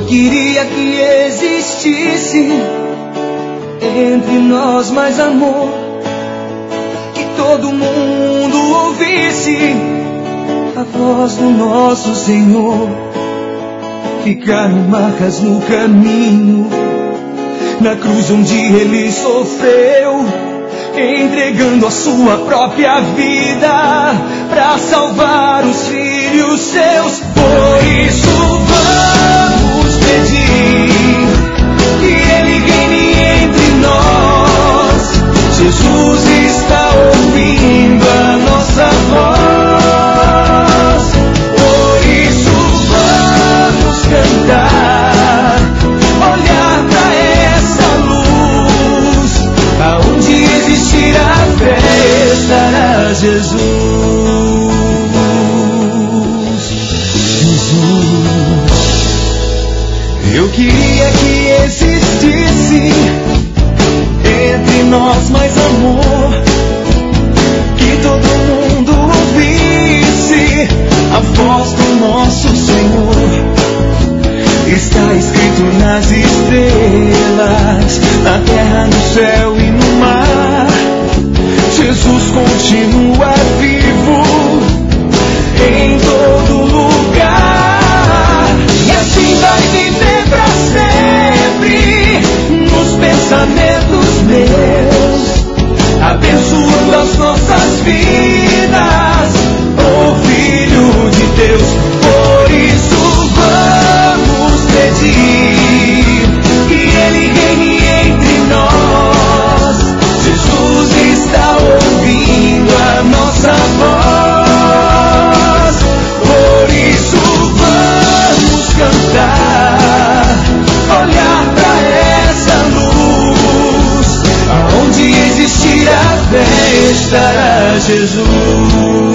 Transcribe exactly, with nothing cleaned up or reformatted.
queria que existisse entre nós mais amor, que todo mundo ouvisse a voz do nosso Senhor. Ficaram marcas no caminho, na cruz onde Ele sofreu, entregando a sua própria vida para salvar os filhos seus. Por isso vamos pedir que Ele reine entre nós. Jesus está ouvindo a nossa voz. Por isso vamos cantar, olhar para essa luz. Aonde existir a fé estará Jesus. Jesus, eu queria que existisse entre nós mais amor, que todo mundo ouvisse a voz do nosso Senhor. Está escrito nas estrelas, na terra, no céu e no mar. Jesus continua vivo em todo lugar, e assim vai viver para sempre nos pensamentos meus, abençoando as nossas vidas, oh Filho de Deus. Por isso vamos pedir que Ele reine entre nós. Jesus está ouvindo a nossa voz. Por isso vamos cantar, olhar para essa luz. Aonde existir a fé estará Jesus.